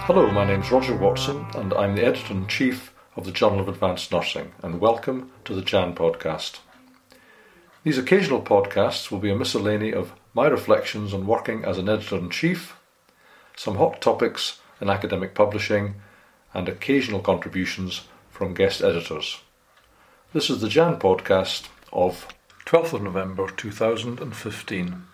Hello, my name's Roger Watson and I'm the Editor-in-Chief of the Journal of Advanced Nursing, and welcome to the JAN podcast. These occasional podcasts will be a miscellany of my reflections on working as an Editor-in-Chief, some hot topics in academic publishing, and occasional contributions from guest editors. This is the JAN podcast of 12th of November 2015.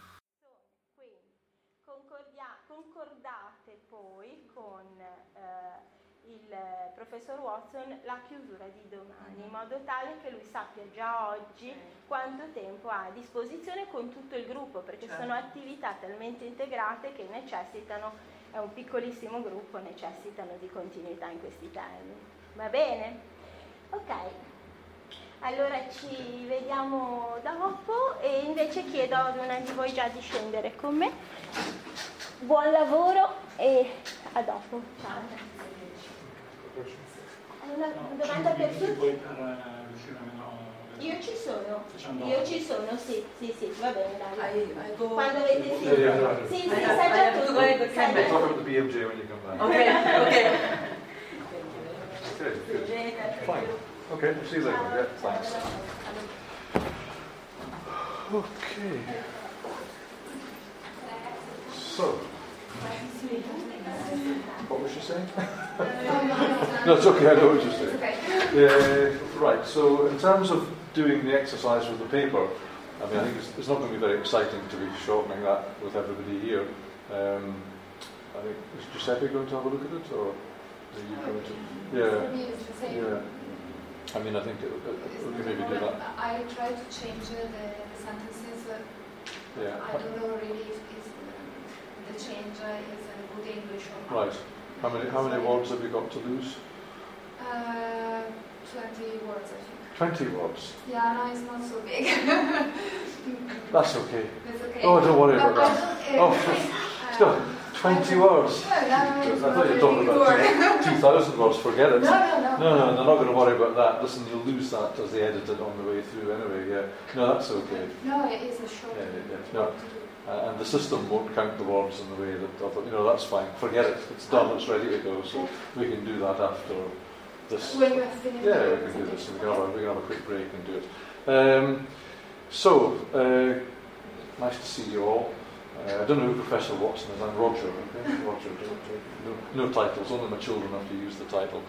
Concordate poi con il professor Watson la chiusura di domani, in modo tale che lui sappia già oggi quanto tempo ha a disposizione con tutto il gruppo, perché sono attività talmente integrate che necessitano, è un piccolissimo gruppo, necessitano di continuità in questi termini. Va bene? Ok. Allora ci vediamo dopo e invece chiedo ad una di voi già di scendere con me. Buon lavoro e a dopo. Ciao. Hai una domanda per tutti? Io ci sono, sì, va bene, dai. Quando avete finito? Sì, sai già tutto. Talk about the BMJ when you come back. Okay. Fine. Okay, we'll see you later. Yeah, thanks. Okay. So, what was she saying? No, it's okay, I know what you're saying. Right, so in terms of doing the exercise with the paper, I think it's not going to be very exciting to be shortening that with everybody here. I think, is Giuseppe going to have a look at it, or are you going to? Yeah. I think we maybe do that. I try to change the sentences. I don't know really if the change is in good English or not. Right. How many words have you got to lose? 20 words, I think. 20 words? Yeah, no, it's not so big. That's okay. It's okay. Oh, don't worry about that. Still, 20 words. No, I thought you were talking about 2,000 words. Forget it. No, they're not going to worry about that. Listen, you'll lose that as they edit it on the way through anyway. Yeah. No, that's okay. No, it is a short. No. And the system won't count the words in the way that that's fine. Forget it. It's done. It's ready to go. So we can do that after this. When we have finished. Yeah, we can do this. We can have a quick break and do it. Nice to see you all. I don't know who Professor Watson is. I'm Roger. Okay? Roger. No titles. Only my children have to use the title.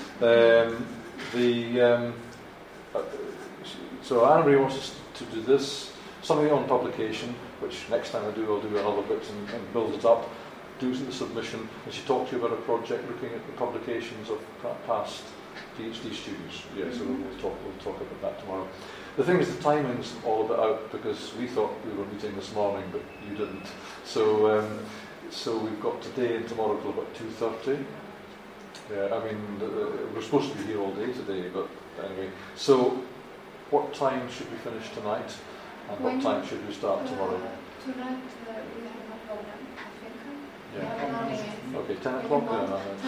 So Anne-Marie wants us to do this, something on publication, which next time I'll do another bit and build it up. Do the submission, and she talked to you about a project looking at the publications of past PhD students. Yeah, so we'll talk about that tomorrow. The thing is, the timing's all a bit out because we thought we were meeting this morning, but you didn't. So we've got today and tomorrow till about 2:30. Yeah, we're supposed to be here all day today, but anyway. So, what time should we finish tonight, and what time should we start tomorrow? Tonight we have no problem, I think. Yeah. Okay, 10 o'clock? No.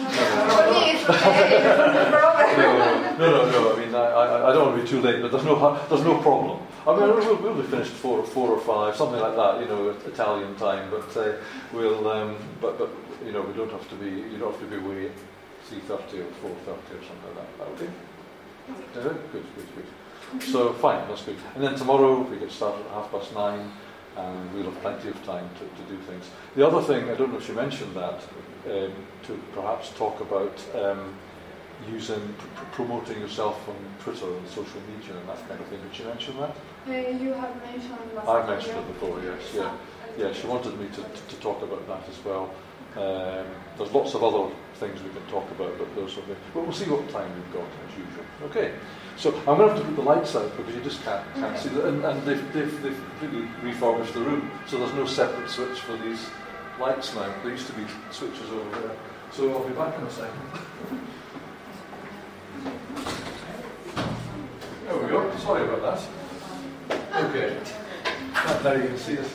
I don't want to be too late, but there's no problem. We'll be finished 4 or 5, something like that, Italian time. But we don't have to be. You don't have to be away at 3:30 or 4:30 or something like that. Okay. Good. So fine, that's good. And then tomorrow we get started at 9:30. And we'll have plenty of time to do things. The other thing, I don't know if she mentioned that, to perhaps talk about promoting yourself on Twitter and social media and that kind of thing. Did she mention that? You have mentioned last I've mentioned it before, yes. Yeah, she wanted me to talk about that as well. There's lots of other things we can talk about, but those are but we'll see what time we've got as usual. Okay. So I'm going to have to put the lights out because you just can't see them. And they've completely refurbished the room, so there's no separate switch for these lights now. There used to be switches over there. So I'll be back in a second. There we go. Sorry about that. Okay. Now you can see it.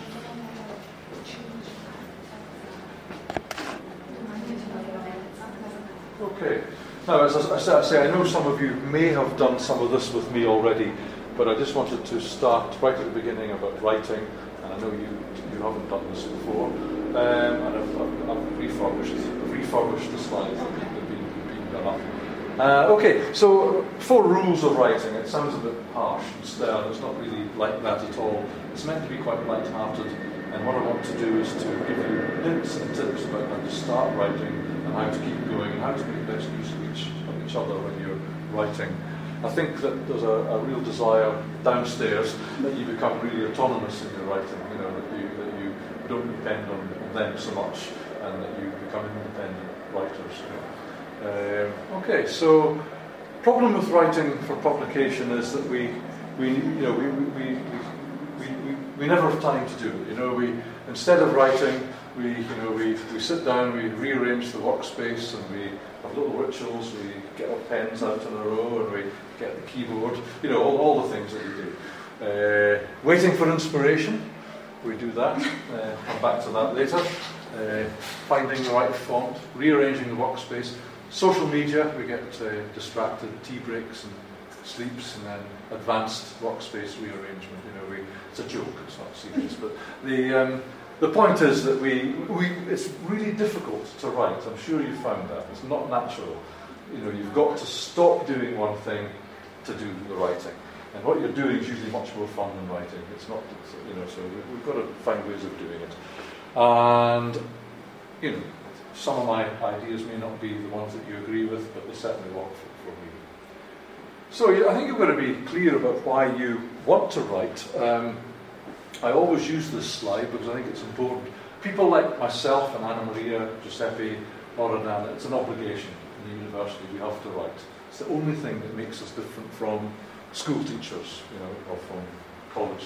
Okay. Now, as I say, I know some of you may have done some of this with me already, but I just wanted to start right at the beginning about writing, and I know you haven't done this before, and I've refurbished refurbished the slides that have been done up. Okay, so 4 rules of writing. It sounds a bit harsh and stern. It's not really like that at all. It's meant to be quite light-hearted. And what I want to do is to give you hints and tips about how to start writing and how to keep going and how to make the best use of each other when you're writing. I think that there's a real desire downstairs that you become really autonomous in your writing, that you don't depend on them so much and that you become independent writers. Okay, so problem with writing for publication is that we never have time to do it. Instead of writing, we sit down, we rearrange the workspace, and we have little rituals. We get our pens out in a row, and we get the keyboard. All the things that we do. Waiting for inspiration, we do that. Come back to that later. Finding the right font, rearranging the workspace. Social media, we get distracted. Tea breaks and sleeps, and then advanced workspace rearrangement. It's a joke, it's not serious, but the point is that it's really difficult to write. I'm sure you found that. It's not natural. You've got to stop doing one thing to do the writing, and what you're doing is usually much more fun than writing. It's not, so we've got to find ways of doing it, and some of my ideas may not be the ones that you agree with, but they certainly work for me. So I think you've got to be clear about why you want to write. I always use this slide because I think it's important. People like myself and Anna Maria, Giuseppe, Loredana, it's an obligation in the university. We have to write. It's the only thing that makes us different from school teachers, or from college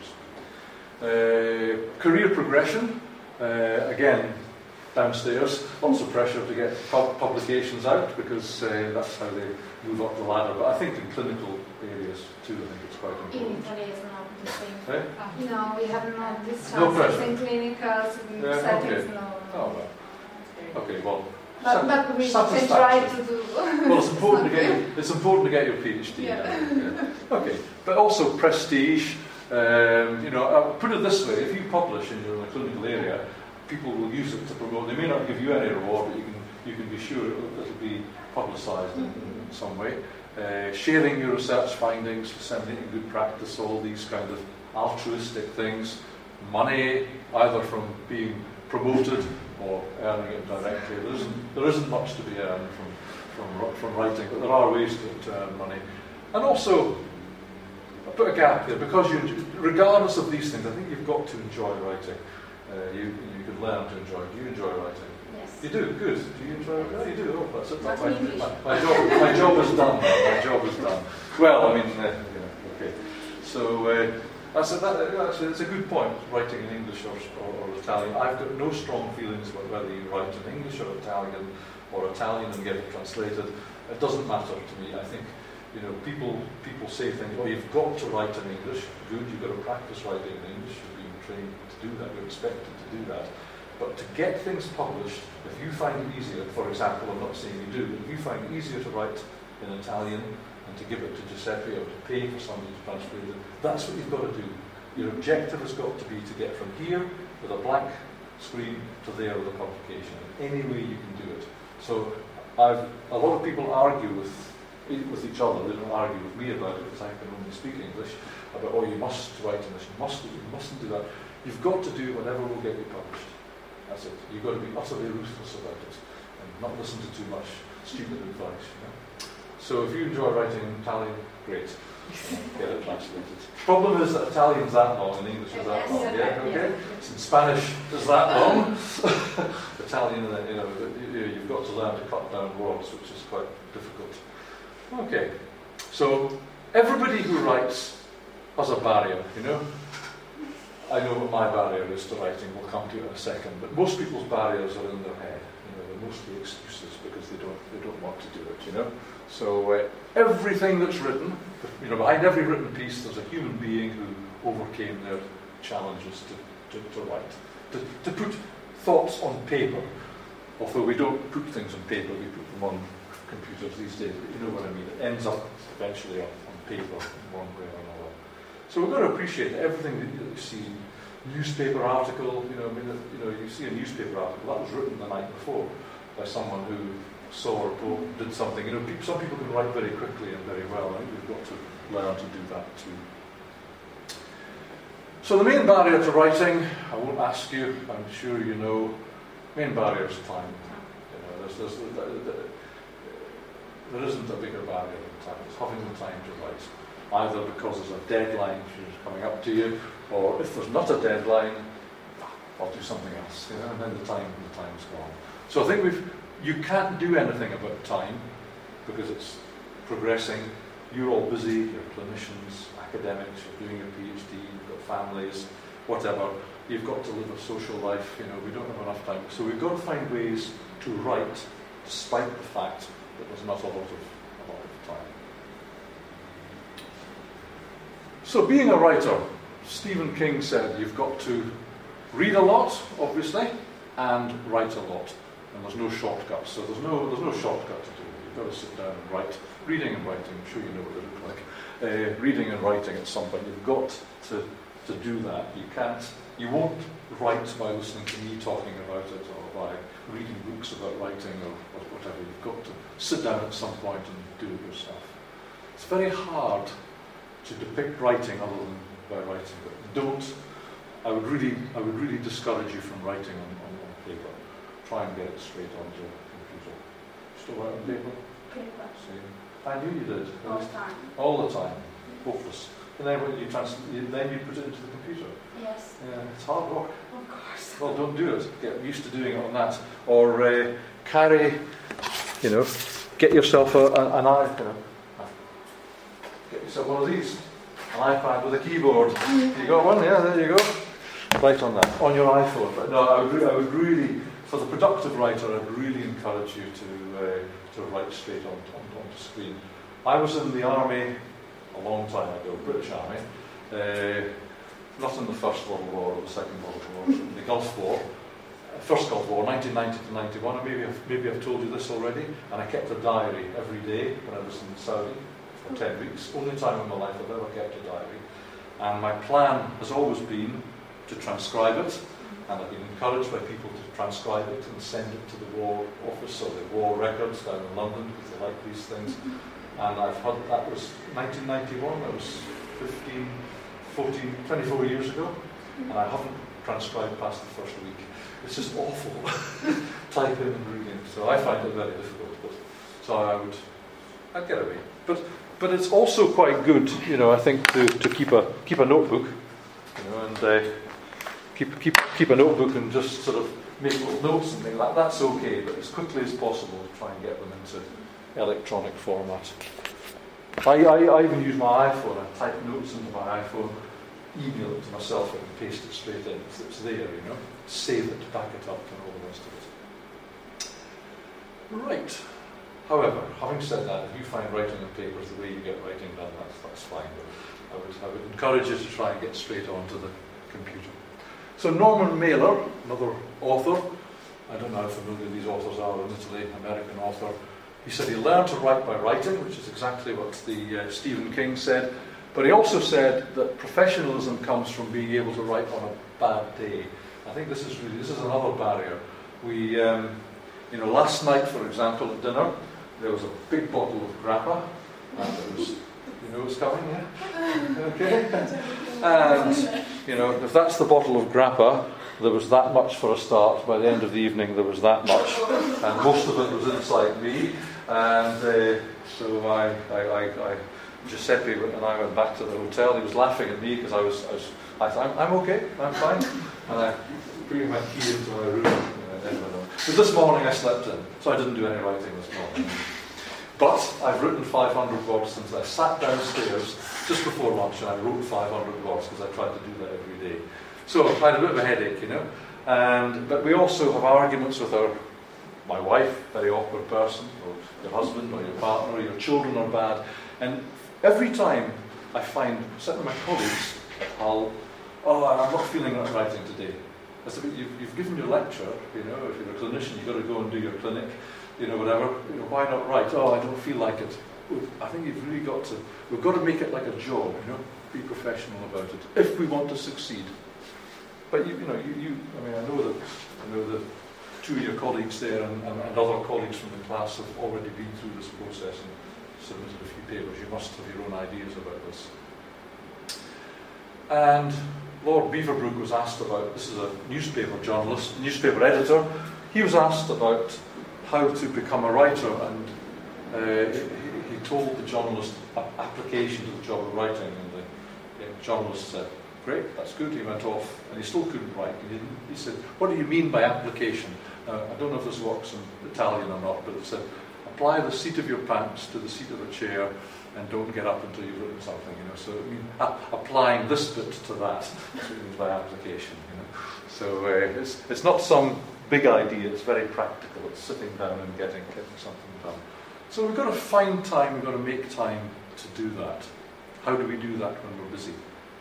teachers. Career progression, again, downstairs, lots of pressure to get publications out because that's how they move up the ladder. But I think in clinical areas too, I think it's quite important. In Italy it's not the same. Eh? No, we have not this No chances pressure. in clinical settings. Okay. No. Oh, well. Okay, well. But we can try to do. Well, it's important to get your PhD. Yeah. Okay, but also prestige. I'll put it this way: if you publish and you're in a clinical area, people will use it to promote. They may not give you any reward, but you can be sure it'll be publicised in some way. Sharing your research findings, disseminating good practice, all these kind of altruistic things. Money, either from being promoted or earning it directly. There isn't much to be earned from writing, but there are ways to earn money. And also, I put a gap here, because regardless of these things, I think you've got to enjoy writing. You can learn to enjoy. Do you enjoy writing? Yes. You do? Good. Do you enjoy writing? Oh, you do? Oh, that's it. Not in English. My job is done. My job is done. Well, I mean, okay. So, actually, it's a good point, writing in English or Italian. I've got no strong feelings about whether you write in English or Italian and get it translated. It doesn't matter to me. I think, people say things, you've got to write in English. Good, you've got to practice writing in English. You're being trained to do that. You're expected to do that. But to get things published, if you find it easier, for example, I'm not saying you do, but if you find it easier to write in Italian and to give it to Giuseppe or to pay for somebody to translate it, that's what you've got to do. Your objective has got to be to get from here with a blank screen to there with a publication. Any way you can do it. So a lot of people argue with each other. They don't argue with me about it because I can only speak English. About, you must write in this, you mustn't do that. You've got to do whatever will get you published. That's it. You've got to be utterly ruthless about it and not listen to too much stupid advice. So if you enjoy writing in Italian, great. Get it translated. Problem is that Italian's that long and English is that long. Yeah, okay. In Spanish is that long. Italian, you've got to learn to cut down words, which is quite difficult. Okay. So everybody who writes has a barrier, I know what my barrier is to writing. We'll come to it in a second. But most people's barriers are in their head. They're mostly excuses because they don't want to do it. So everything that's written, behind every written piece, there's a human being who overcame their challenges to write, to put thoughts on paper. Although we don't put things on paper, we put them on computers these days. But you know what I mean. It ends up eventually on paper in one way or another. So we've got to appreciate that everything that you see, newspaper article, you see a newspaper article, that was written the night before. by someone who saw or did something. Some people can write very quickly and very well. I think we've got to learn to do that too. So the main barrier to writing, I won't ask you, I'm sure you know, main barrier is time. There isn't a bigger barrier than time. It's having the time to write. Either because there's a deadline which is coming up to you, or if there's not a deadline, I'll do something else. And then the time's gone. So I think you can't do anything about time because it's progressing. You're all busy, you're clinicians, academics, you're doing your PhD, you've got families, whatever. You've got to live a social life, we don't have enough time. So we've got to find ways to write despite the fact that there's not a lot of time. So being a writer, Stephen King said you've got to read a lot, obviously, and write a lot. And there's no shortcuts. So there's no shortcut to do it. You've got to sit down and write. Reading and writing, I'm sure you know what they look like. Reading and writing at some point. You've got to do that. You won't write by listening to me talking about it or by reading books about writing or whatever. You've got to sit down at some point and do it yourself. It's very hard to depict writing other than by writing. But I would really discourage you from writing on paper. Try and get it straight onto your computer. Still write on paper? Paper. See? I knew you did. All the time. All the time. Hopeless. And then when you put it into the computer. Yes. Yeah, it's hard work. Of course. Well, don't do it. Get used to doing it on that. Or carry, get yourself an iPad. Get yourself one of these. An iPad with a keyboard. You got one? Yeah, there you go. Write on that. On your iPhone. But no, I would really, for the productive writer, I'd really encourage you to write straight onto screen. I was in the army a long time ago, British Army, not in the First World War or the Second World War, in the Gulf War, First Gulf War, 1990 to 91, and maybe I've told you this already, and I kept a diary every day when I was in Saudi for 10 weeks, only time in my life I've ever kept a diary, and my plan has always been to transcribe it, and I've been encouraged by people to transcribe it and send it to the War Office or the War Records down in London, because they like these things. And that was 1991, that was 24 years ago, and I haven't transcribed past the first week. It's just awful, typing and reading, so I find it very difficult. So I'd get away. But it's also quite good, I think, to keep a notebook, and keep a notebook and just sort of make little notes and things like that. That's okay, but as quickly as possible, try and get them into electronic format. I even use my iPhone. I type notes into my iPhone, email it to myself, and paste it straight in. It's there, Save it, back it up, and all the rest of it. Right. However, having said that, if you find writing on paper is the way you get writing done, that's fine. But I would encourage you to try and get straight onto the computer. So Norman Mailer, another author, I don't know how familiar these authors are in Italy, American author, he said he learned to write by writing, which is exactly what the Stephen King said, but he also said that professionalism comes from being able to write on a bad day. I think this is another barrier. We, last night, for example, at dinner, there was a big bottle of grappa, and it was, what's coming, yeah? Okay? And, if that's the bottle of grappa, there was that much for a start. By the end of the evening, there was that much, and most of it was inside me. And so Giuseppe and I went back to the hotel. He was laughing at me because I thought, I'm okay, I'm fine. And I bring my key into my room. But this morning I slept in, so I didn't do any writing this morning. But I've written 500 words since I sat downstairs just before lunch, and I wrote 500 words because I tried to do that every day. So I had a bit of a headache, But we also have arguments with my wife, very awkward person, or your husband, or your partner, or your children are bad. And every time I find, certainly my colleagues, I'm not feeling like writing today. I said, you've given your lecture, if you're a clinician, you've got to go and do your clinic, whatever, why not write? I don't feel like it. I think we've got to make it like a job, be professional about it, if we want to succeed. But I know that two of your colleagues there and other colleagues from the class have already been through this process and submitted a few papers. You must have your own ideas about this. And Lord Beaverbrook was asked about, this is a newspaper journalist, newspaper editor, he was asked about how to become a writer, and he told the journalist application to the job of writing, and the journalist said, great, that's good. He went off and he still couldn't write. He said, what do you mean by application? I don't know if this works in Italian or not, but it said, apply the seat of your pants to the seat of a chair and don't get up until you've written something, So I mean, applying this bit to that, that's what it means by application, So it's not some big idea, it's very practical. It's sitting down and getting something done. So we've got to find time, we've got to make time to do that. How do we do that when we're busy?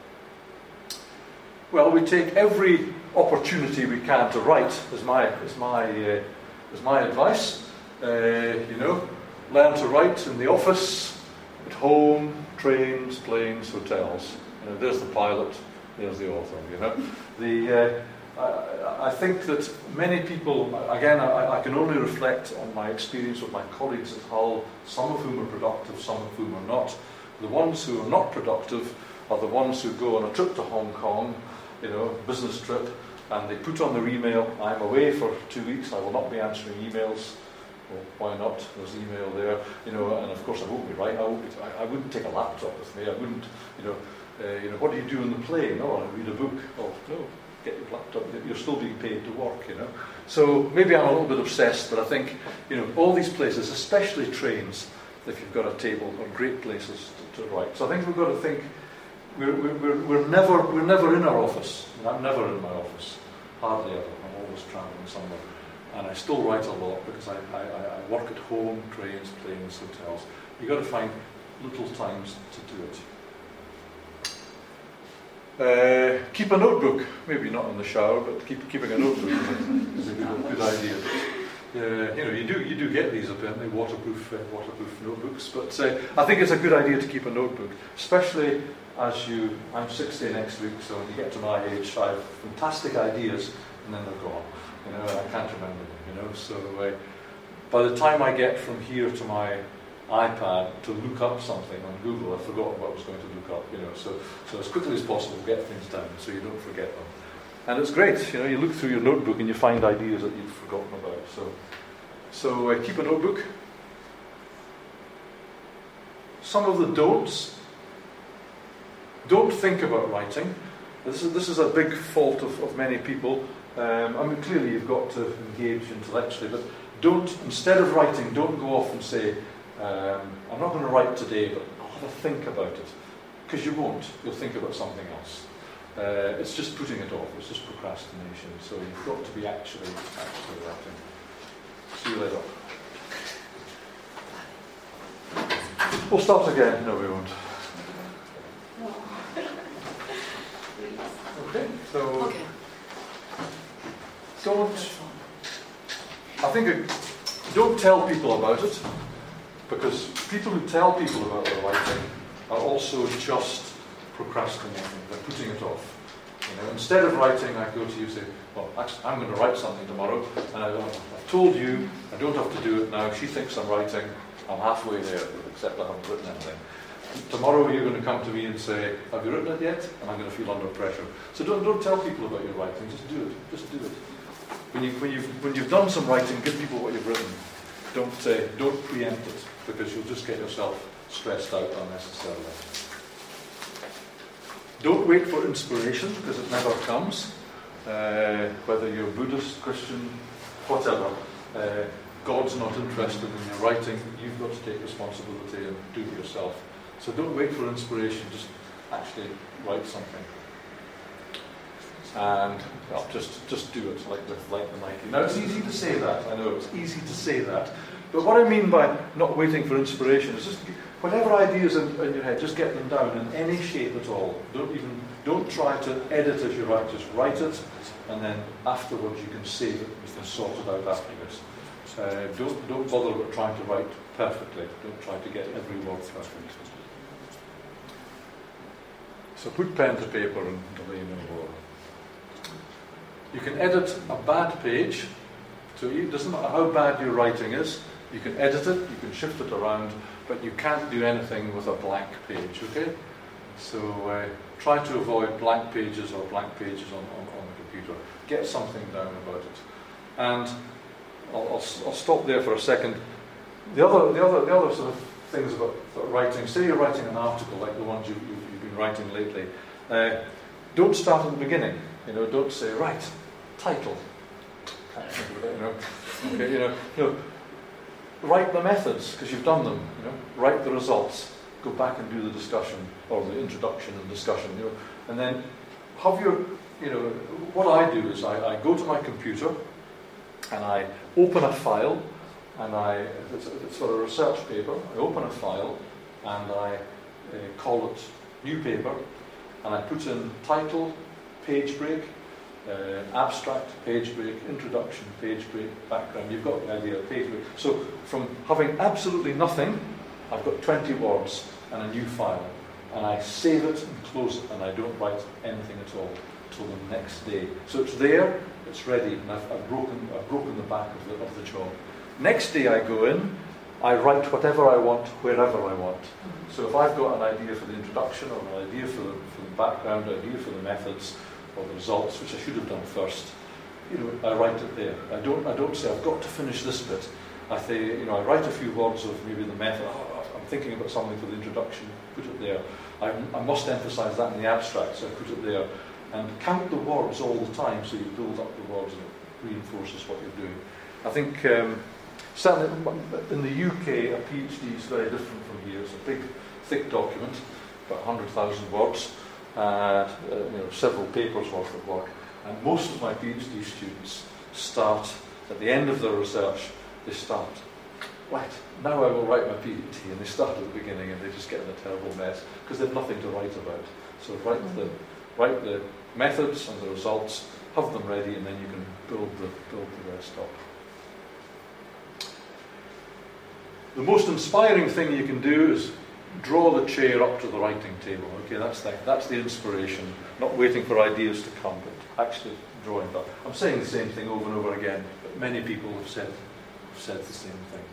Well, we take every opportunity we can to write, is my advice. Learn to write in the office, at home, trains, planes, hotels. There's the pilot, there's the author. I think that many people, again, I can only reflect on my experience with my colleagues at Hull, some of whom are productive, some of whom are not. The ones who are not productive are the ones who go on a trip to Hong Kong, business trip, and they put on their email, I'm away for 2 weeks, I will not be answering emails. Well, why not? There's email there, and of course I won't be right. I wouldn't take a laptop with me. I wouldn't, what do you do in the plane? Oh, I read a book. Oh, no, get your laptop. You're still being paid to work, So maybe I'm a little bit obsessed, but I think, all these places, especially trains, if you've got a table, are great places to write. So I think we've got to think. We're never in our office. I'm never in my office, hardly ever. I'm always travelling somewhere. And I still write a lot because I work at home, trains, planes, hotels. You've got to find little times to do it. Keep a notebook. Maybe not in the shower, but keeping a notebook is a good idea. You do get these apparently, waterproof notebooks. But I think it's a good idea to keep a notebook, especially as I'm 60 next week, so when you get to my age, I have fantastic ideas, and then they're gone. I can't remember them, So by the time I get from here to my iPad to look up something on Google, I've forgotten what I was going to look up, So as quickly as possible, get things down so you don't forget them. And it's great, you look through your notebook and you find ideas that you've forgotten about. So keep a notebook. Some of the don'ts. Don't think about writing. This is a big fault of many people. Clearly you've got to engage intellectually, but instead of writing, don't go off and say, I'm not going to write today, but I'll have a think about it. Because you won't. You'll think about something else. It's just putting it off. It's just procrastination. So you've got to be actually writing. See you later. We'll start again. No, we won't. Okay, so don't tell people about it, because people who tell people about their writing are also just procrastinating. They're putting it off. Instead of writing, I go to you and say, well, actually, I'm going to write something tomorrow, and I've told you I don't have to do it now. She thinks I'm writing. I'm halfway there, except I haven't written anything. Tomorrow you're going to come to me and say, have you written it yet? And I'm going to feel under pressure. So don't tell people about your writing, just do it. Just do it. When you've done some writing, give people what you've written. Don't preempt it, because you'll just get yourself stressed out unnecessarily. Don't wait for inspiration, because it never comes. Whether you're Buddhist, Christian, whatever. God's not interested in your writing. You've got to take responsibility and do it yourself. So don't wait for inspiration, just actually write something. And just do it like the Nike. Now it's easy to say that, I know it's easy to say that, but what I mean by not waiting for inspiration is just whatever ideas in your head, just get them down in any shape at all. Don't try to edit as you write, just write it, and then afterwards you can save it, you can sort it out afterwards. Don't bother with trying to write perfectly. Don't try to get every word perfect. So put pen to paper and delay no more. You can edit a bad page So it doesn't matter how bad your writing is, you can edit it, you can shift it around, but you can't do anything with a blank page, okay? So try to avoid blank pages or blank pages on the computer. Get something down about it. And I'll stop there for a second. The other sort of things about writing, say you're writing an article like the ones you've been writing lately, don't start at the beginning. Don't say, right, title. Okay, write the methods, because you've done them. Write the results. Go back and do the discussion, or the introduction and discussion. And then have your, what I do is I go to my computer and I open a file, and it's for a research paper. I open a file and I call it new paper, and I put in title, page break, abstract, page break, introduction, page break, background. You've got the idea of page break. So from having absolutely nothing, I've got 20 words and a new file, and I save it and close it, and I don't write anything at all till the next day. So it's there, it's ready, and I've broken the back of the job. Next day I go in, I write whatever I want, wherever I want. So if I've got an idea for the introduction, or an idea for the background, an idea for the methods, or the results, which I should have done first, I write it there. I don't say I've got to finish this bit. I say, I write a few words of maybe the method. I'm thinking about something for the introduction. Put it there. I must emphasise that in the abstract, so I put it there. And count the words all the time, so you build up the words and it reinforces what you're doing. I think certainly in the UK, a PhD is very different from here. It's a big, thick document, about 100,000 words. Several papers worth of work, and most of my PhD students start at the end of their research. They start, right, now I will write my PhD, and they start at the beginning, and they just get in a terrible mess because they have nothing to write about. So write the methods and the results, have them ready, and then you can build the rest up. The most inspiring thing you can do is draw the chair up to the writing table. Okay, that's the inspiration. Not waiting for ideas to come, but actually drawing it up. I'm saying the same thing over and over again, but many people have said the same thing.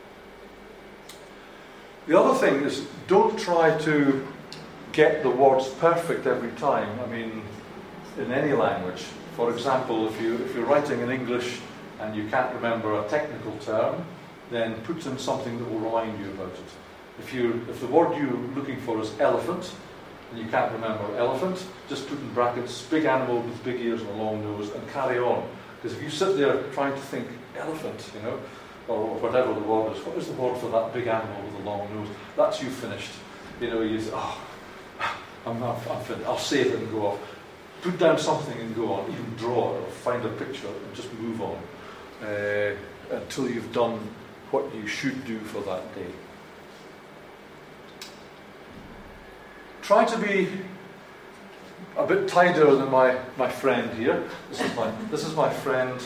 The other thing is, don't try to get the words perfect every time. I mean, in any language. For example, if you're writing in English and you can't remember a technical term, then put in something that will remind you about it. If the word you're looking for is elephant, and you can't remember elephant, just put in brackets, big animal with big ears and a long nose, and carry on. Because if you sit there trying to think elephant, or whatever the word is, what is the word for that big animal with a long nose? That's you finished. You say, I'm finished. I'll save it and go off. Put down something and go on. Even draw it or find a picture and just move on until you've done what you should do for that day. Try to be a bit tidier than my friend here. This is my friend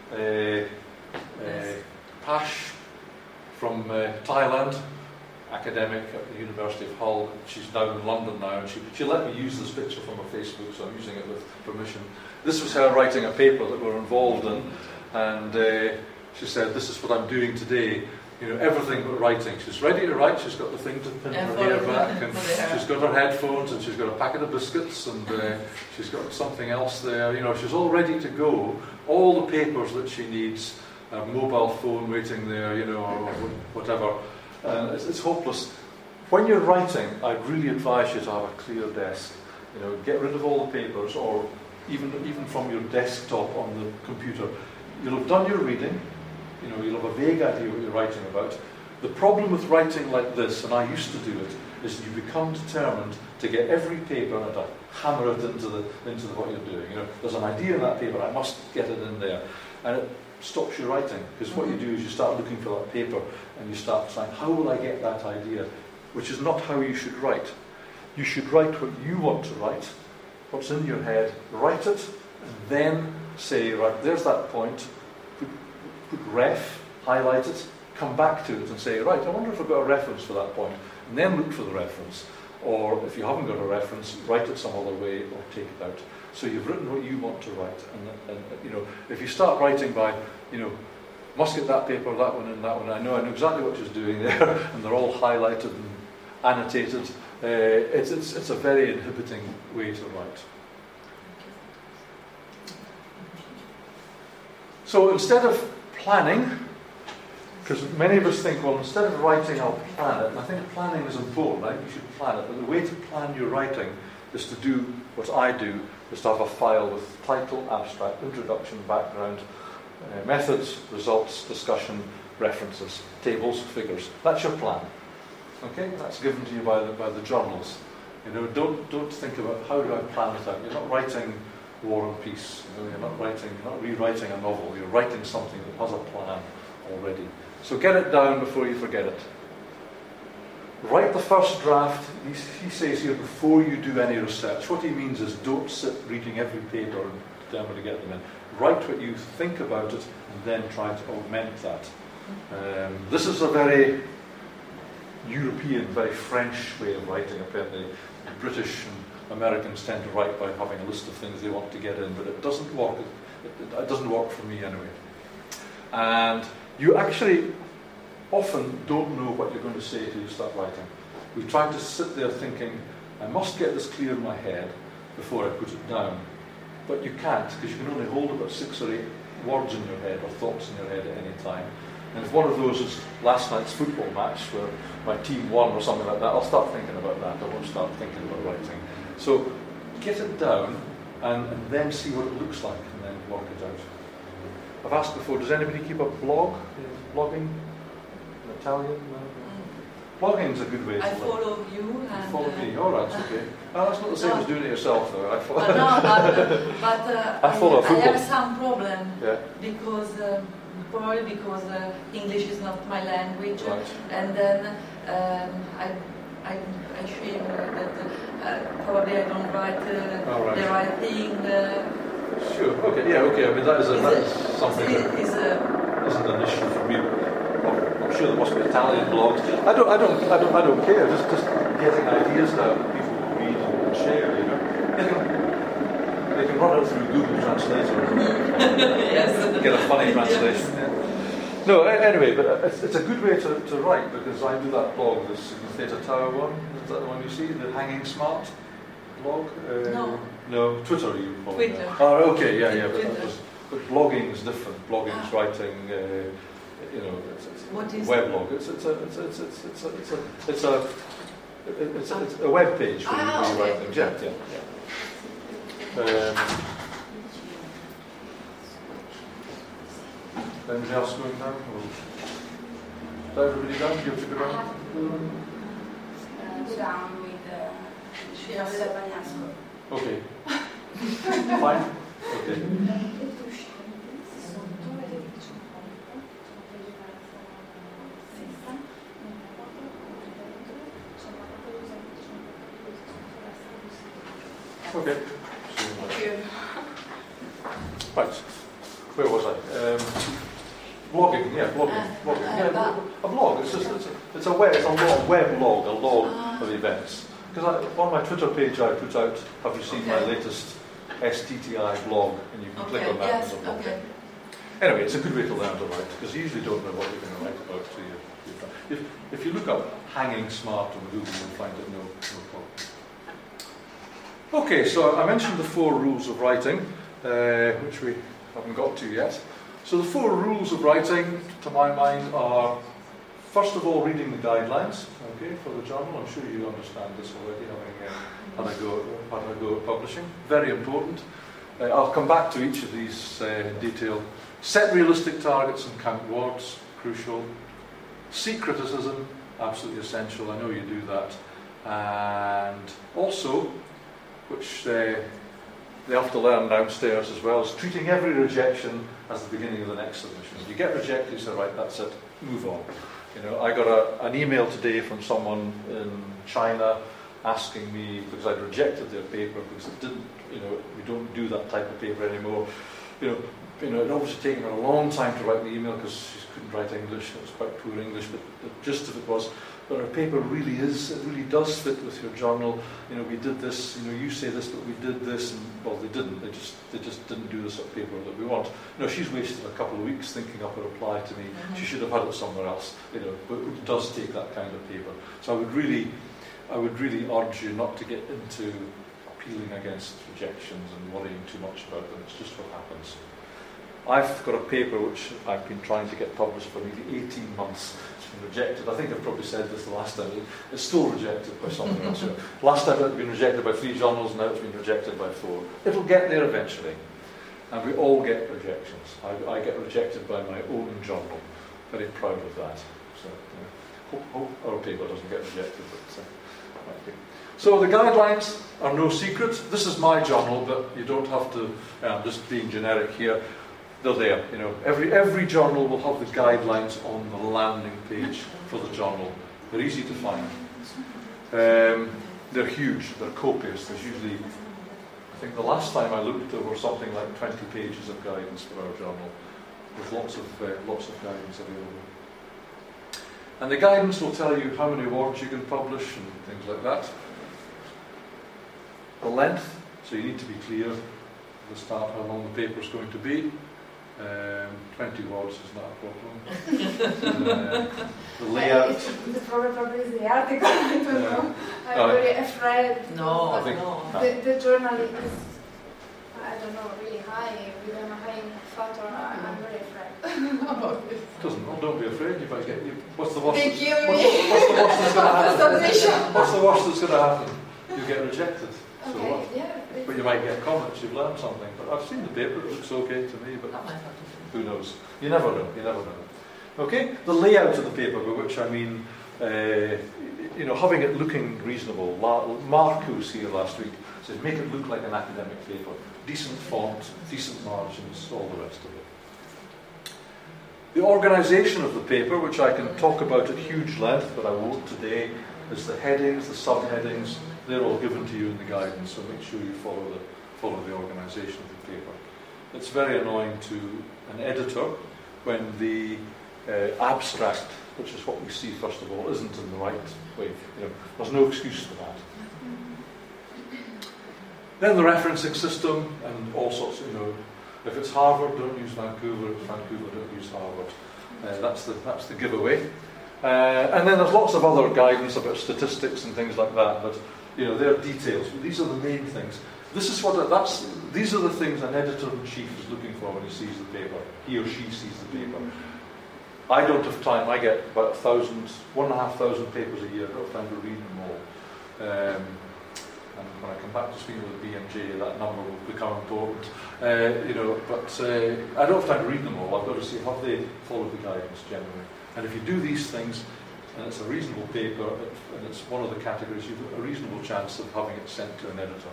Pash from Thailand, academic at the University of Hull. She's down in London now, and she let me use this picture from her Facebook, so I'm using it with permission. This was her writing a paper that we're involved in, and she said, "This is what I'm doing today. Everything but writing." She's ready to write. She's got the thing to pin her hair back, and she's got her headphones, and she's got a packet of biscuits, and she's got something else there. She's all ready to go. All the papers that she needs, a mobile phone waiting there, or whatever. It's hopeless. When you're writing, I really advise you to have a clear desk. Get rid of all the papers, or even from your desktop on the computer. You'll have done your reading. You'll have a vague idea what you're writing about. The problem with writing like this, and I used to do it, is you become determined to get every paper and to hammer it into what you're doing. There's an idea in that paper, I must get it in there. And it stops you writing, because what you do is you start looking for that paper, and you start saying, how will I get that idea? Which is not how you should write. You should write what you want to write, what's in your head, write it, and then say, right, there's that point, put ref, highlight it, come back to it and say, right, I wonder if I've got a reference for that point, and then look for the reference. or if you haven't got a reference, write it some other way or take it out. So you've written what you want to write, and you know, if you start writing by, you know, must get that paper, that one and that one, I know exactly what she's doing there, and they're all highlighted and annotated. It's a very inhibiting way to write. So instead of planning, because many of us think, well, instead of writing, I'll plan it. And I think planning is important, right? You should plan it. But the way to plan your writing is to do what I do, is to have a file with title, abstract, introduction, background, methods, results, discussion, references, tables, figures. That's your plan. Okay? That's given to you by the journals. You know, don't think about how do I plan it out. You're not writing War and Peace. You know, you're not rewriting a novel. You're writing something that has a plan already. So get it down before you forget it. Write the first draft, he says here, before you do any research. What he means is don't sit reading every paper and determine to get them in. Write what you think about it and then try to augment that. This is a very European, very French way of writing. Apparently, British and Americans tend to write by having a list of things they want to get in, but it doesn't work. It doesn't work for me anyway. And you actually often don't know what you're going to say till you start writing. We try to sit there thinking, I must get this clear in my head before I put it down. But you can't, because you can only hold about 6 or 8 words in your head or thoughts in your head at any time. And if one of those is last night's football match where my team won or something like that, I'll start thinking about that. I won't start thinking about writing. So get it down and then see what it looks like and then work it out. I've asked before, does anybody keep a blog? Blogging? In Italian? Blogging is a good way to I follow you. And, follow me, all right, okay. That's not the same as doing it yourself, though. I follow. I follow football. I have some problem because probably because English is not my language, right. And then I shame that probably I don't write the right thing. Sure. Okay. Yeah. Okay. I mean that is something that isn't an issue for me. I'm sure there must be Italian blogs. I don't care. Just getting ideas down that people will read and share. You know, they can run it through Google Translator. Yes. Get a funny translation. Yeah. No. Anyway, but it's a good way to write because I do that blog, this Theta Tower one. Is that the one you see? The Hanging Smart blog. No, Twitter you follow. Twitter. Oh, okay, yeah. But blogging is different. Blogging is writing. You know, it's weblog. It's a web page where you write things. Yeah. Anybody else going down? Is everybody down? Do you have to go down? Go down with Professor Bagnasco. Okay. Fine. Okay. Okay. Thank you. Right. Where was I? Blogging. Yeah, blogging. Yeah, a blog. It's a web log, a log of events. Because on my Twitter page I put out, have you seen my latest STTI blog? And you can click on that as a blog. Okay. Anyway, it's a good way to learn to write, because you usually don't know what you're going to write about till you. If you look up Hanging Smart on Google, you'll find it no problem. Okay, so I mentioned the 4 rules of writing, which we haven't got to yet. So the 4 rules of writing, to my mind, are first of all reading the guidelines, okay, for the journal. I'm sure you understand this already, having had a go at publishing. Very important. I'll come back to each of these in detail. Set realistic targets and count words, crucial. Seek criticism, absolutely essential. I know you do that. And also, which they have to learn downstairs as well, is treating every rejection as the beginning of the next submission. If you get rejected, you say, right, that's it, move on. You know, I got an email today from someone in China asking me, because I'd rejected their paper because it didn't, you know, we don't do that type of paper anymore. You know, it obviously taken her a long time to write the email because she couldn't write English. It was quite poor English, but the gist of it was, but our paper really does fit with your journal. We did this, you say this, but we did this, and well, they didn't. They just didn't do the sort of paper that we want. She's wasted a couple of weeks thinking up a reply to me. She should have had it somewhere else. But it does take that kind of paper. So I would really urge you not to get into appealing against rejections and worrying too much about them. It's just what happens. I've got a paper which I've been trying to get published for nearly 18 months. It's been rejected. I think I've probably said this the last time. It's still rejected by something else. Last time it had been rejected by 3 journals, now it's been rejected by 4. It'll get there eventually. And we all get rejections. I get rejected by my own journal. Very proud of that. So hope our paper doesn't get rejected. But, might be. So the guidelines are no secret. This is my journal, but you don't have to, I'm just being generic here. They're there. Every journal will have the guidelines on the landing page for the journal. They're easy to find. They're huge. They're copious. There's usually, I think the last time I looked, there were something like 20 pages of guidance for our journal. There's lots of guidance available. And the guidance will tell you how many words you can publish and things like that. The length, so you need to be clear at the start how long the paper is going to be. 20 words is not a problem. The layout. The problem probably is the article. I don't know. I'm very afraid. No, the journal is, I don't know, really high. With a high factor, I'm very afraid about this. Don't be afraid. If I get you, what's the worst? They kill me. What's the worst that's going to happen? You get rejected. So Okay, what? yeah. But you might get comments. You've learned something. But I've seen the paper. It looks okay to me. But who knows? You never know. Okay. The layout of the paper, by which I mean, having it looking reasonable. Mark, who was here last week, said make it look like an academic paper. Decent font, decent margins, all the rest of it. The organisation of the paper, which I can talk about at huge length, but I won't today, is the headings, the subheadings. They're all given to you in the guidance, so make sure you follow the organisation of the paper. It's very annoying to an editor when the abstract, which is what we see first of all, isn't in the right way. There's no excuse for that. Then the referencing system and all sorts. If it's Harvard, don't use Vancouver. If it's Vancouver, don't use Harvard. That's the giveaway. And then there's lots of other guidance about statistics and things like that. But they're details. But these are the main things. These are the things an editor-in-chief is looking for when he sees the paper. He or she sees the paper. I don't have time. I get about 1,500 papers a year. I don't have time to read them all. And when I come back to speaking with BMJ, that number will become important. But I don't have time to read them all. I've got to see how they follow the guidance generally. And if you do these things, and it's a reasonable paper, and it's one of the categories, you've got a reasonable chance of having it sent to an editor.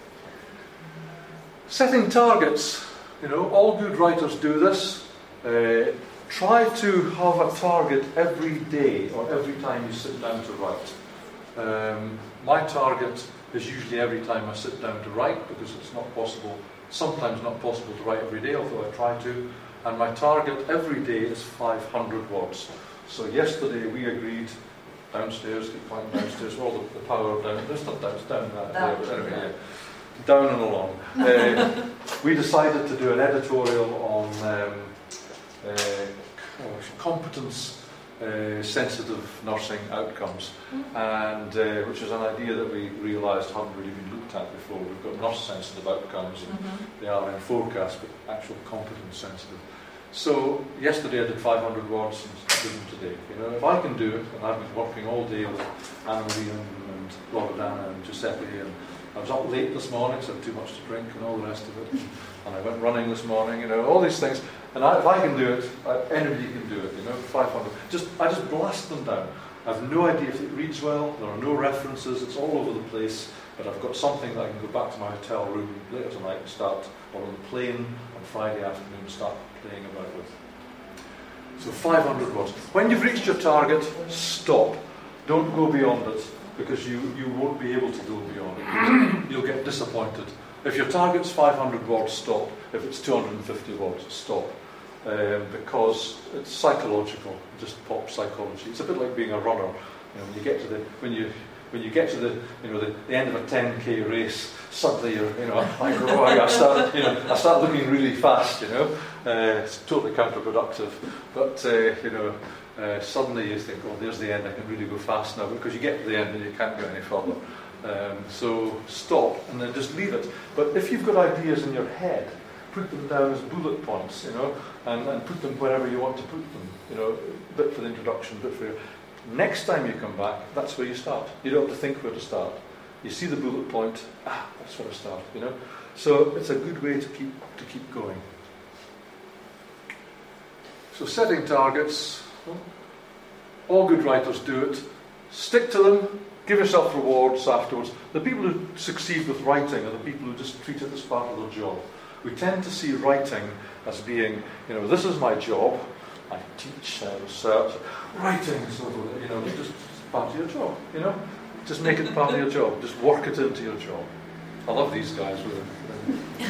Setting targets. All good writers do this. Try to have a target every day or every time you sit down to write. My target is usually every time I sit down to write, because it's not possible, sometimes not possible to write every day, although I try to. And my target every day is 500 words. So yesterday we agreed downstairs, keep flying downstairs, all the power down, there's not down there, but anyway, down and along. We decided to do an editorial on competence sensitive nursing outcomes, and which is an idea that we realised hadn't really been looked at before. We've got nurse sensitive outcomes and they are in forecast, but actual competence sensitive. So yesterday I did 500 words and did them today. If I can do it, and I've been working all day with Anne-Marie and Loredana and Giuseppe, and I was up late this morning, so I had too much to drink and all the rest of it, and I went running this morning, all these things. And if I can do it, anybody can do it, 500. I just blast them down. I have no idea if it reads well, there are no references, it's all over the place, but I've got something that I can go back to my hotel room later tonight and start, or on the plane on Friday afternoon, and start playing about with. So 500 words. When you've reached your target, stop. Don't go beyond it, because you won't be able to go beyond it. You'll get disappointed. If your target's 500 words, stop. If it's 250 words, stop. Because it's psychological, just pop psychology. It's a bit like being a runner. You know, when you get to the the end of a 10k race, suddenly I start looking really fast. It's totally counterproductive. But suddenly you think, oh, there's the end. I can really go fast now, because you get to the end and you can't go any further. So stop and then just leave it. But if you've got ideas in your head, put them down as bullet points, and put them wherever you want to put them. Bit for the introduction, bit for. Next time you come back, that's where you start. You don't have to think where to start. You see the bullet point, that's where I start. So it's a good way to keep going. So setting targets, all good writers do it. Stick to them. Give yourself rewards afterwards. The people who succeed with writing are the people who just treat it as part of their job. We tend to see writing as being, this is my job. I teach, research. Writing is just part of your job. Just make it part of your job. Just work it into your job. I love these guys with it.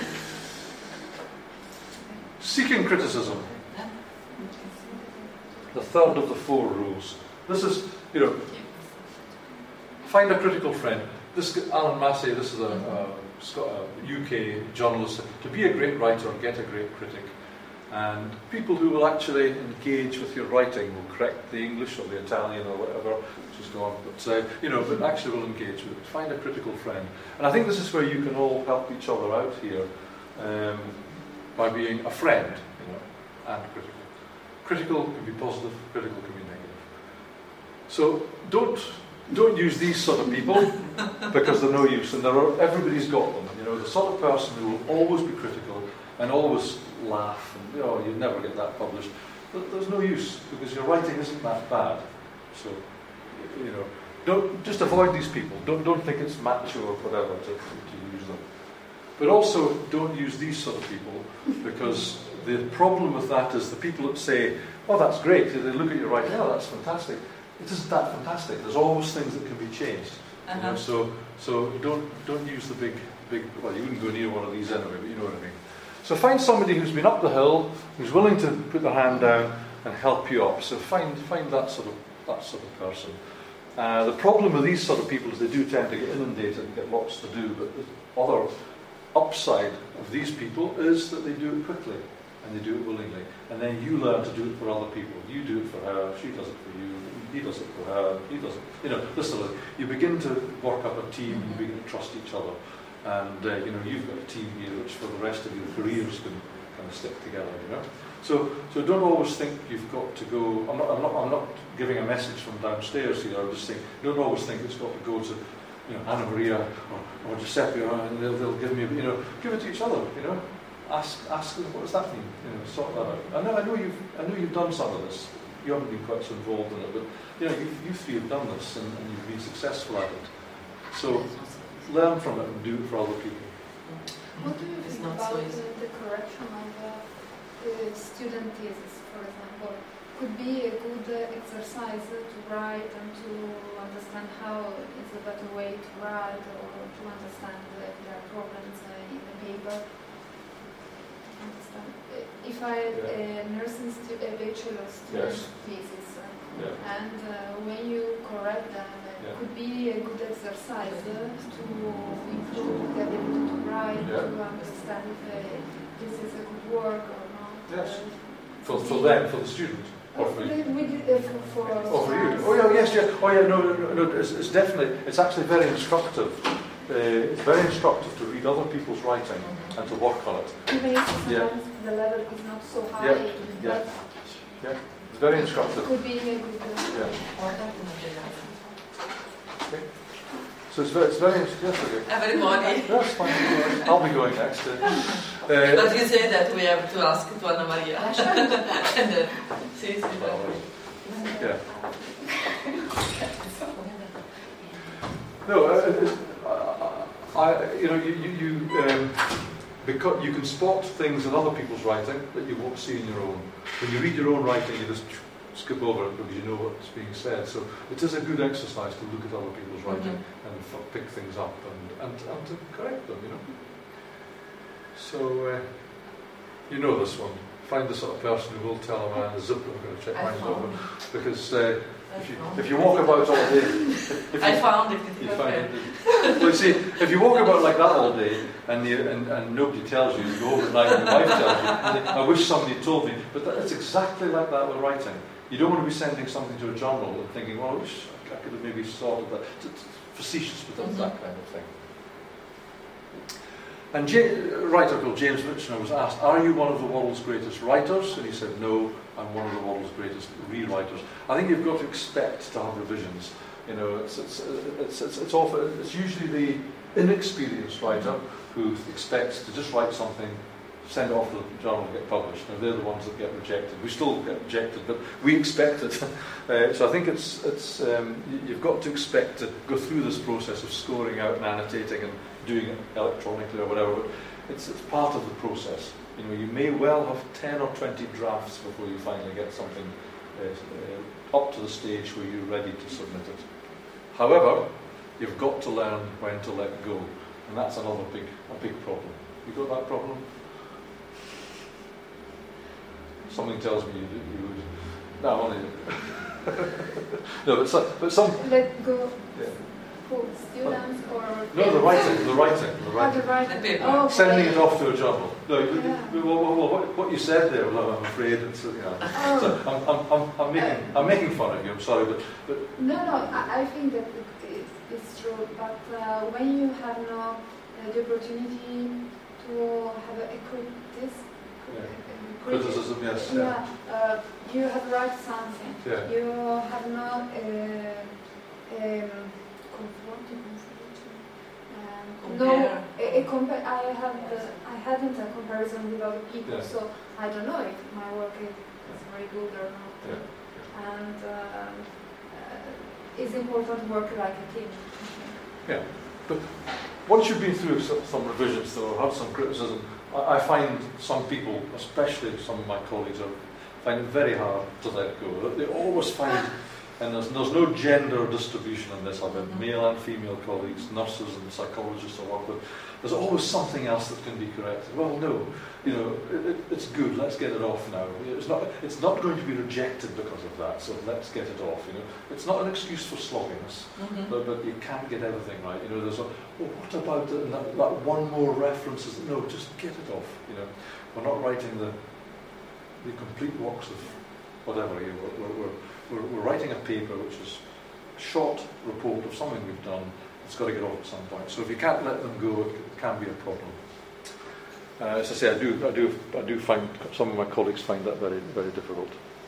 Seeking criticism. The third of the 4 rules. This is, find a critical friend. Alan Massey, this is a UK journalist. To be a great writer, get a great critic. And people who will actually engage with your writing will correct the English or the Italian or whatever, which is gone. But actually will engage with it. Find a critical friend. And I think this is where you can all help each other out here by being a friend, and critical. Critical can be positive, critical can be negative. So don't use these sort of people because they're no use, and everybody's got them. The sort of person who will always be critical and always laugh, and you'd never get that published. But there's no use because your writing isn't that bad. So don't just avoid these people. Don't think it's macho or whatever to use them. But also don't use these sort of people, because the problem with that is the people that say, "Oh, that's great." They look at your writing, "Oh, that's fantastic." It isn't that fantastic. There's always things that can be changed. So don't use the big. Well, you wouldn't go near one of these anyway, but you know what I mean. So find somebody who's been up the hill, who's willing to put their hand down and help you up. So find that sort of person. The problem with these sort of people is they do tend to get inundated and get lots to do. But the other upside of these people is that they do it quickly and they do it willingly, and then you learn to do it for other people. You do it for her, she does it for you, he does it for her, he does it. This sort of, you begin to work up a team, and you begin to trust each other. And you've got a team here which for the rest of your careers can kind of stick together. So don't always think you've got to go. I'm not giving a message from downstairs here. I'm just saying, don't always think it's got to go to Anna Maria or Giuseppe, and they'll give me give it to each other. Ask them, what does that mean? Sort that out. I know you've done some of this. You haven't been quite so involved in it, but you 3 have done this and you've been successful at it. So learn from it and do it for other people. What do you think about the correction of student thesis, for example? Could be a good exercise to write and to understand how is a better way to write, or to understand if there are problems in the paper. If I had a nursing a bachelor student thesis, and when you correct them, it could be a good exercise to improve the ability to write, to understand if this is a good work or not. Yes. For them, for the student. Or for you? For you. Oh, yeah, yes. Oh, yeah, no, it's definitely, it's actually very instructive. It's very instructive to read other people's writing and to work on it. Even if sometimes the level is not so high. Yeah. It's very instructive. It could be a good Okay. So it's very interesting. Everybody. That's fine. I'll be going next. But you say that we have to ask to Anna Maria. And yeah. No, because you can spot things in other people's writing that you won't see in your own. When you read your own writing, you just skip over it because you know what's being said. So it is a good exercise to look at other people's writing and pick things up and to correct them, So this one. Find the sort of person who will tell a man, zip, I'm going to check mine over. Because If you walk about all day, I found it. You find it. Well, see, if you walk about like that all day and nobody tells you, you go home at night and your wife tells you, I wish somebody told me. But it's exactly like that with writing. You don't want to be sending something to a journal and thinking, well, I wish I could have maybe sorted that. It's facetious, but that's that kind of thing. And a writer called James Michener was asked, are you one of the world's greatest writers? And he said, no, I'm one of the world's greatest rewriters. I think you've got to expect to have revisions. You know, it's usually the inexperienced writer who expects to just write something, send it off to the journal and get published. Now they're the ones that get rejected. We still get rejected, but we expect it. So I think you've got to expect to go through this process of scoring out and annotating and doing it electronically or whatever. But it's part of the process. You know, you may well have 10 or 20 drafts before you finally get something up to the stage where you're ready to submit it. However, you've got to learn when to let go, and that's another big problem. You got that problem? Something tells me you would. No, only. No, but some. Let go. Yeah. Who, students or? No, the writing. The writing. Oh, okay. Sending it off to a journal. No, what you said there, well, I'm afraid it's. You know, so I'm making fun of you. I'm sorry, but. No, I think that it's true. But when you have no the opportunity to have a criticism, yes. Yeah. You have write something. Yeah. You have no I hadn't a comparison with other people, so I don't know if my work is very good or not. Yeah. And it's important to work like a team. Yeah, but once you've been through some revisions or had some criticism, I find some people, especially some of my colleagues, find it very hard to let go. They always find, and there's no gender distribution in this. I've had male and female colleagues, nurses and psychologists I work with. There's always something else that can be corrected. Well, no, you know, it's good. Let's get it off now. It's not going to be rejected because of that. So let's get it off. You know, it's not an excuse for slogginess, but you can't get everything right. You know, there's what about that one more reference? No, just get it off. You know, we're not writing the complete works of whatever. You know, we're writing a paper which is a short report of something we've done. It's got to get off at some point. So if you can't let them go, it can be a problem. As I say, I do find some of my colleagues find that very, very difficult.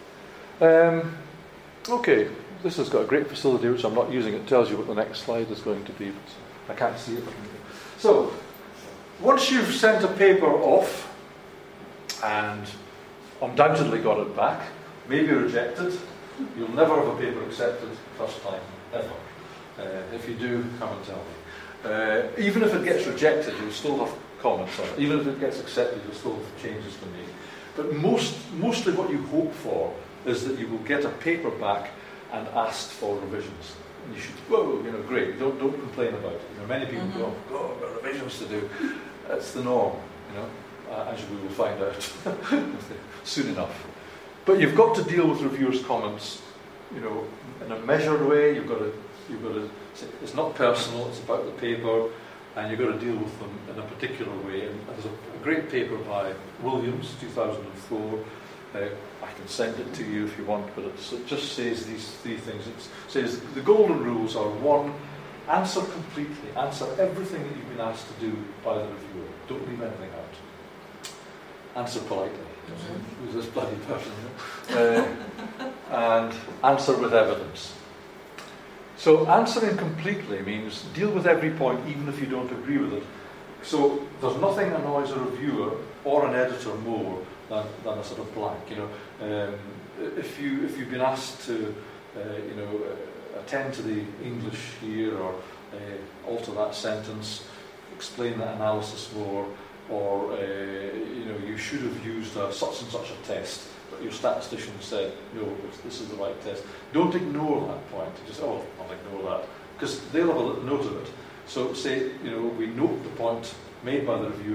Okay, this has got a great facility which I'm not using. It tells you what the next slide is going to be. But I can't see it. So once you've sent a paper off and undoubtedly got it back, maybe rejected, you'll never have a paper accepted first time, ever. If you do, come and tell me. Even if it gets rejected, you'll still have comments on it. Even if it gets accepted, you'll still have changes to make. But mostly what you hope for is that you will get a paper back and asked for revisions. And you should, whoa, you know, great. Don't complain about it. You know, many people go, oh, I've got revisions to do. That's the norm, you know, as we will find out soon enough. But you've got to deal with reviewers' comments, you know, in a measured way. You've got to. It's not personal. It's about the paper, and you've got to deal with them in a particular way. And there's a great paper by Williams, 2004. I can send it to you if you want, but it just says these three things. It says the golden rules are: 1, answer completely, answer everything that you've been asked to do by the reviewer. Don't leave anything out. Answer politely. Who's this bloody person? And answer with evidence. So answering completely means deal with every point, even if you don't agree with it. So there's nothing annoys a reviewer or an editor more than a sort of blank. You know, if you've been asked to, attend to the English here or alter that sentence, explain that analysis more, or you should have used such and such a test, but your statistician said no, this is the right test. Don't ignore that point. Just I'll ignore that, because they'll have a note of it. So say we note the point made by the reviewer,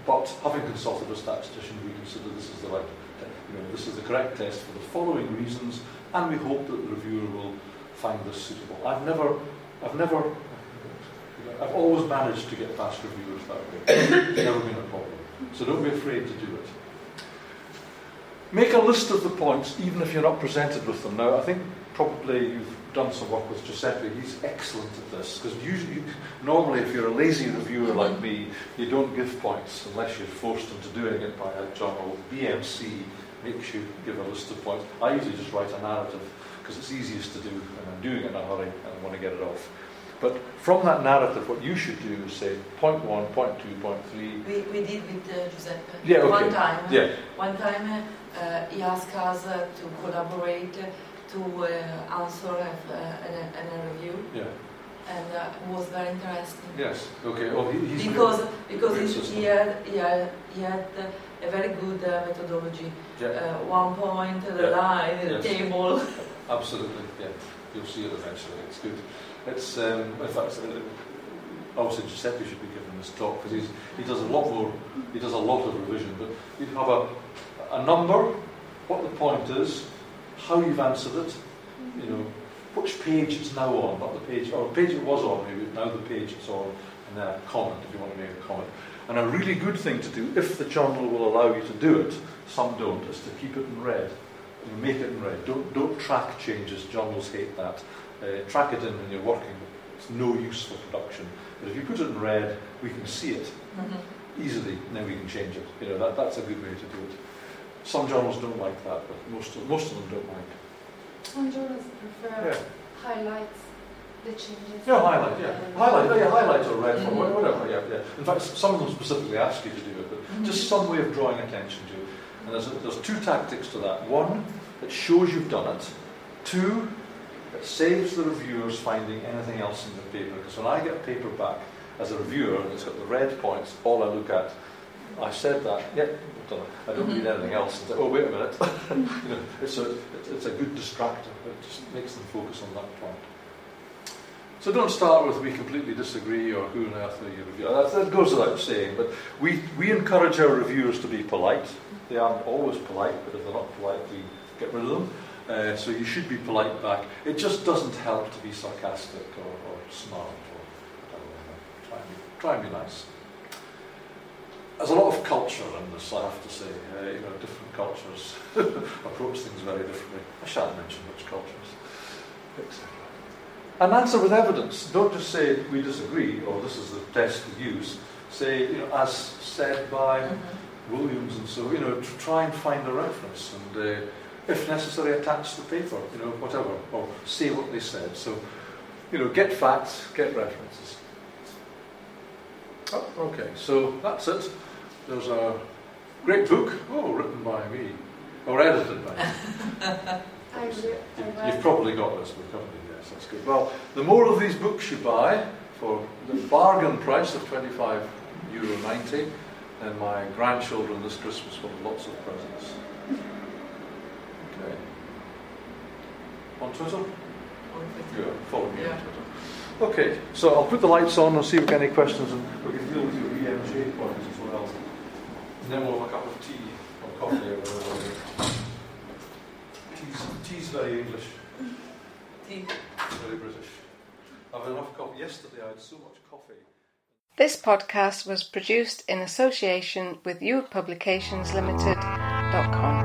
but having consulted a statistician, we consider this is the right, this is the correct test for the following reasons, and we hope that the reviewer will find this suitable. I've always managed to get past reviewers that way. It's never been a problem. So don't be afraid to do it. Make a list of the points, even if you're not presented with them. Now, I think probably you've done some work with Giuseppe. He's excellent at this, because normally if you're a lazy reviewer like me, you don't give points unless you're forced into doing it by a journal. BMC makes you give a list of points. I usually just write a narrative, because it's easiest to do, and I'm doing it in a hurry, and I want to get it off. But from that narrative, what you should do is say point 1, point 2, point 3. We did with Giuseppe. Yeah, okay. One time. Yeah. One time he asked us to collaborate to answer a review. Yeah. And it was very interesting. Yes. Okay. Well, he's because he had a very good methodology. Yeah. 1 point, the line, the table. Absolutely. Yeah. You'll see it eventually. It's good. It's in fact, obviously Giuseppe should be given this talk, because he does a lot more. He does a lot of revision. But you have a number, what the point is, how you've answered it, which page it's now on, not the page, or the page it was on, maybe now the page it's on, and then a comment if you want to make a comment. And a really good thing to do, if the journal will allow you to do it, some don't, is to keep it in red. Make it in red. Don't track changes. Journals hate that. Track it in when you're working. It's no use for production. But if you put it in red, we can see it easily, and then we can change it. That's a good way to do it. Some journals don't like that, but most of them don't mind. Some journals prefer highlights the changes. Yeah, highlight. Yeah, highlight or red for whatever. Yeah. In fact, some of them specifically ask you to do it, but just some way of drawing attention to it. And there's 2 tactics to that. 1, it shows you've done it. 2, it saves the reviewers finding anything else in the paper. Because when I get a paper back as a reviewer and it's got the red points, all I look at, I said that, I've done it. I don't read anything else. And say, oh, wait a minute. It's a good distractor. It just makes them focus on that point. So don't start with we completely disagree or who on earth are you reviewer. That goes without saying, but we encourage our reviewers to be polite. They aren't always polite, but if they're not polite, we get rid of them. So you should be polite back. It just doesn't help to be sarcastic or smart or whatever. Try and be nice. There's a lot of culture in this, I have to say. Different cultures approach things very differently. I shan't mention which cultures, etc. And answer with evidence. Don't just say we disagree or this is the test we use. Say, as said by Williams and so. Try and find a reference and, if necessary, attach the paper. Whatever, or say what they said. So, get facts, get references. Oh, okay. So that's it. There's a great book, written by me, or edited by me. You've probably got this book, haven't you? Yes, that's good. Well, the more of these books you buy, for the bargain price of €25.90, then my grandchildren this Christmas will have lots of presents. Okay. On Twitter? Yeah, follow me on Twitter. Okay, so I'll put the lights on and see if we get any questions, and we can deal with your EMJ points as well. And then we'll have a cup of tea or coffee or whatever. Tea's very English. Tea. Very British. I've had enough coffee. Yesterday I had so much coffee. This podcast was produced in association with YouPublications Limited.com.